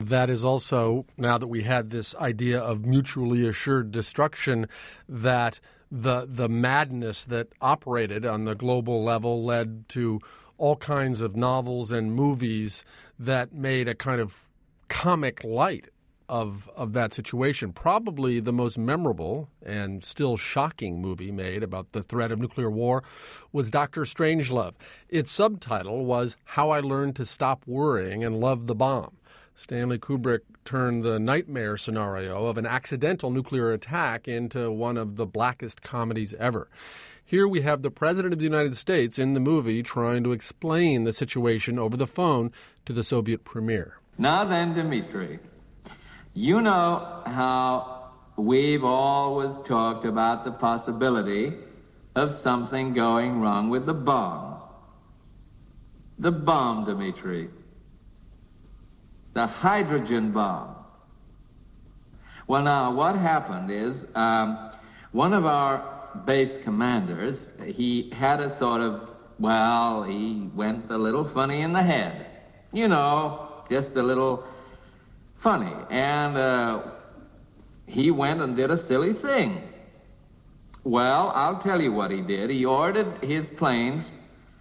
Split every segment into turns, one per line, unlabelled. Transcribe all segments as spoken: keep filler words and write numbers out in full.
that is also, now that we had this idea of mutually assured destruction, that the the madness that operated on the global level led to all kinds of novels and movies that made a kind of comic light of of that situation. Probably the most memorable and still shocking movie made about the threat of nuclear war was Doctor Strangelove. Its subtitle was How I Learned to Stop Worrying and Love the Bomb. Stanley Kubrick turned the nightmare scenario of an accidental nuclear attack into one of the blackest comedies ever. Here we have the President of the United States in the movie trying to explain the situation over the phone to the Soviet premier.
Now then, Dmitri, you know how we've always talked about the possibility of something going wrong with the bomb. The bomb, Dmitri. The hydrogen bomb. Well, now, what happened is um, one of our base commanders, he had a sort of, well, he went a little funny in the head. You know, just a little funny. And uh, he went and did a silly thing. Well, I'll tell you what he did. He ordered his planes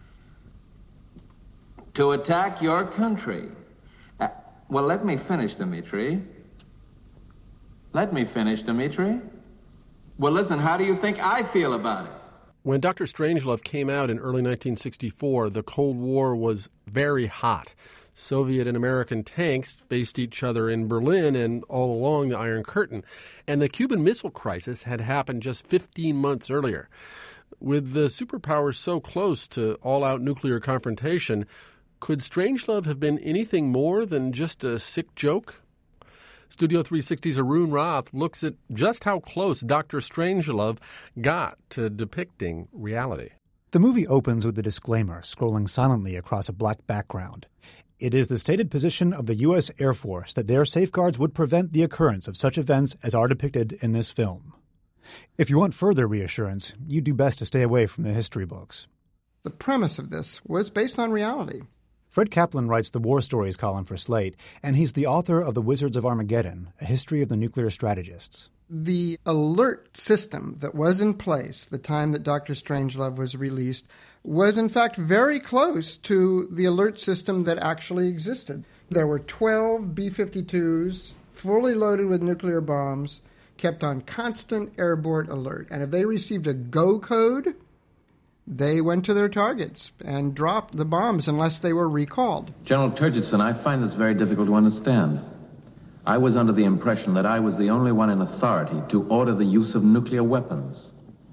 to attack your country. Uh, well, let me finish, Dmitri. Let me finish, Dmitri. Well, listen, how do you think I feel about it?
When Doctor Strangelove came out in early nineteen sixty-four, the Cold War was very hot. Soviet and American tanks faced each other in Berlin and all along the Iron Curtain. And the Cuban Missile Crisis had happened just fifteen months earlier. With the superpowers so close to all-out nuclear confrontation, could Strangelove have been anything more than just a sick joke? Studio three sixty's Arun Rath looks at just how close Doctor Strangelove got to depicting reality.
The movie opens with a disclaimer scrolling silently across a black background. It is the stated position of the U S Air Force that their safeguards would prevent the occurrence of such events as are depicted in this film. If you want further reassurance, you do best to stay away from the history books.
The premise of this was based on reality.
Fred Kaplan writes the War Stories column for Slate, and he's the author of The Wizards of Armageddon, a history of the nuclear strategists.
The alert system that was in place the time that Doctor Strangelove was released was in fact very close to the alert system that actually existed. There were twelve B fifty-twos fully loaded with nuclear bombs, kept on constant airborne alert. And if they received a go code, they went to their targets and dropped the bombs unless they were recalled.
General Turgidson, I find this very difficult to understand. I was under the impression that I was the only one in authority to order the use of nuclear weapons.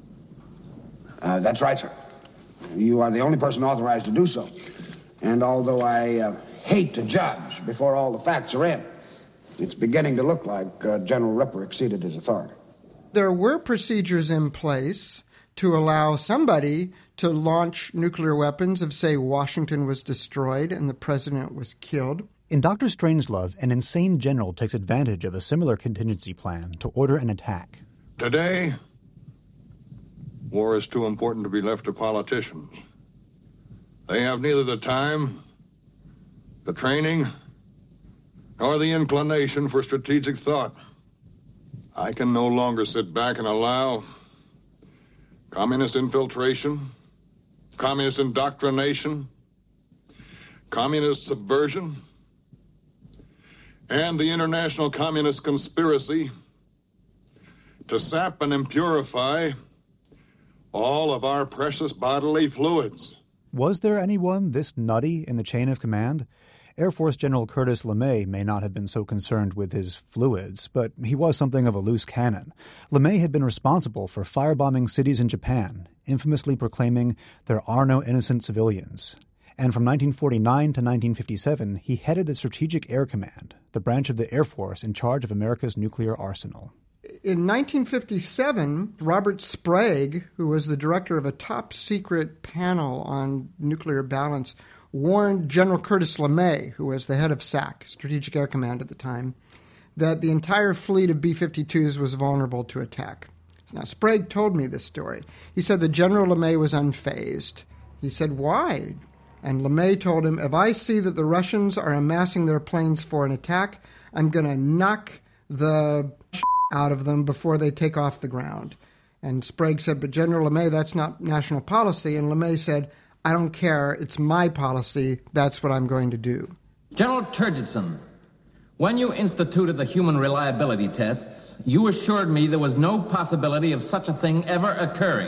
Uh, that's right, sir. You are the only person authorized to do so. And although I uh, hate to judge before all the facts are in, it's beginning to look like uh, General Ripper exceeded his authority.
There were procedures in place to allow somebody to launch nuclear weapons if, say, Washington was destroyed and the president was killed.
In Doctor Strangelove, an insane general takes advantage of a similar contingency plan to order an attack.
Today, war is too important to be left to politicians. They have neither the time, the training, nor the inclination for strategic thought. I can no longer sit back and allow communist infiltration, communist indoctrination, communist subversion, and the international communist conspiracy to sap and impurify all of our precious bodily fluids.
Was there anyone this nutty in the chain of command? Air Force General Curtis LeMay may not have been so concerned with his fluids, but he was something of a loose cannon. LeMay had been responsible for firebombing cities in Japan, infamously proclaiming, "There are no innocent civilians." And from nineteen forty-nine to nineteen fifty-seven, he headed the Strategic Air Command, the branch of the Air Force in charge of America's nuclear arsenal.
In nineteen fifty-seven, Robert Sprague, who was the director of a top-secret panel on nuclear balance, warned General Curtis LeMay, who was the head of S A C, Strategic Air Command at the time, that the entire fleet of B fifty-twos was vulnerable to attack. Now, Sprague told me this story. He said that General LeMay was unfazed. He said, "Why?" And LeMay told him, "If I see that the Russians are amassing their planes for an attack, I'm going to knock the out of them before they take off the ground. And Sprague said, but General LeMay, that's not national policy. And LeMay said, I don't care. It's my policy. That's what I'm going to do.
General Turgidson, when you instituted the human reliability tests, you assured me there was no possibility of such a thing ever occurring.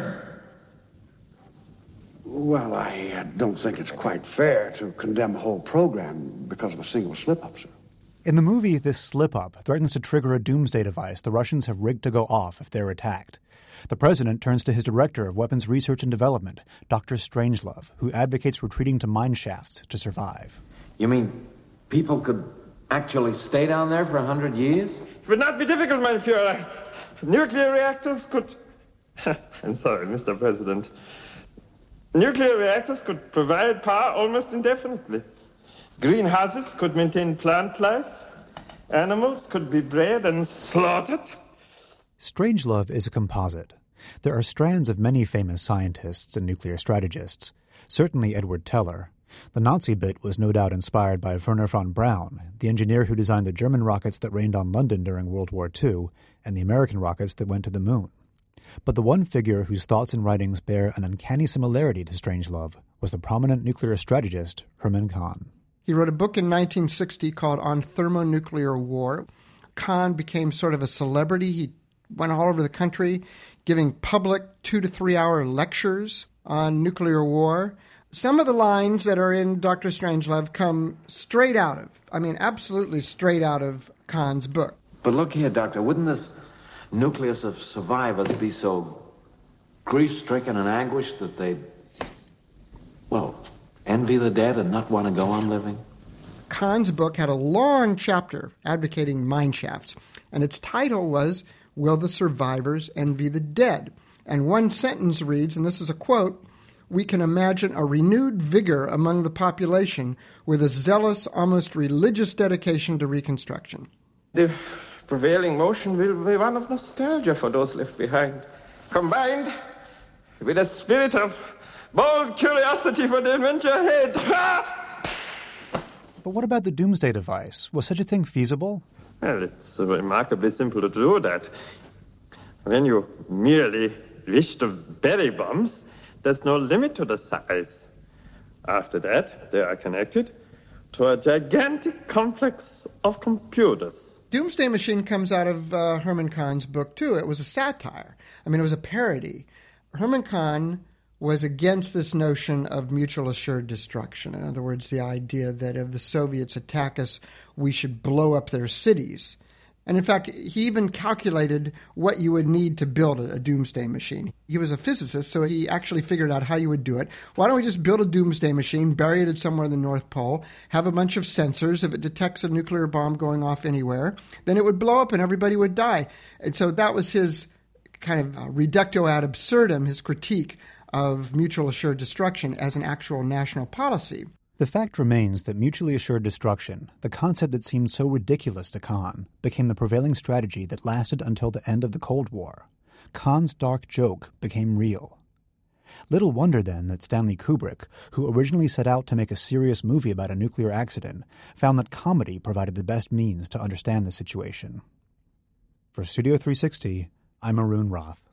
Well, I uh, don't think it's quite fair to condemn a whole program because of a single slip-up, sir.
In the movie, this slip-up threatens to trigger a doomsday device the Russians have rigged to go off if they're attacked. The president turns to his director of weapons research and development, Doctor Strangelove, who advocates retreating to mine shafts to survive.
You mean people could actually stay down there for a hundred years?
It would not be difficult, mein Führer. Nuclear reactors could... I'm sorry, Mister President. Nuclear reactors could provide power almost indefinitely. Greenhouses could maintain plant life. Animals could be bred and slaughtered.
Strangelove is a composite. There are strands of many famous scientists and nuclear strategists, certainly Edward Teller. The Nazi bit was no doubt inspired by Wernher von Braun, the engineer who designed the German rockets that rained on London during World War Two and the American rockets that went to the moon. But the one figure whose thoughts and writings bear an uncanny similarity to Strangelove was the prominent nuclear strategist Herman Kahn.
He wrote a book in nineteen sixty called On Thermonuclear War. Kahn became sort of a celebrity. He went all over the country giving public two to three hour lectures on nuclear war. Some of the lines that are in Doctor Strangelove come straight out of, I mean, absolutely straight out of Kahn's book.
But look here, Doctor, wouldn't this nucleus of survivors be so grief-stricken and anguished that they'd, well, envy the dead and not want to go on living?
Kahn's book had a long chapter advocating mine shafts, and its title was, Will the Survivors Envy the Dead? And one sentence reads, and this is a quote, we can imagine a renewed vigor among the population with a zealous, almost religious dedication to reconstruction.
The prevailing motion will be one of nostalgia for those left behind, combined with a spirit of bold curiosity for the adventure ahead.
But what about the doomsday device? Was such a thing feasible?
Well, it's remarkably simple to do that. When you merely wish to bury bombs, there's no limit to the size. After that, they are connected to a gigantic complex of computers.
Doomsday Machine comes out of uh, Herman Kahn's book, too. It was a satire. I mean, it was a parody. Herman Kahn was against this notion of mutual assured destruction. In other words, the idea that if the Soviets attack us, we should blow up their cities. And in fact, he even calculated what you would need to build a, a doomsday machine. He was a physicist, so he actually figured out how you would do it. Why don't we just build a doomsday machine, bury it somewhere in the North Pole, have a bunch of sensors. If it detects a nuclear bomb going off anywhere, then it would blow up and everybody would die. And so that was his kind of uh, reductio ad absurdum, his critique of mutual assured destruction as an actual national policy.
The fact remains that mutually assured destruction, the concept that seemed so ridiculous to Kahn, became the prevailing strategy that lasted until the end of the Cold War. Kahn's dark joke became real. Little wonder, then, that Stanley Kubrick, who originally set out to make a serious movie about a nuclear accident, found that comedy provided the best means to understand the situation. For Studio three sixty, I'm Arun Roth.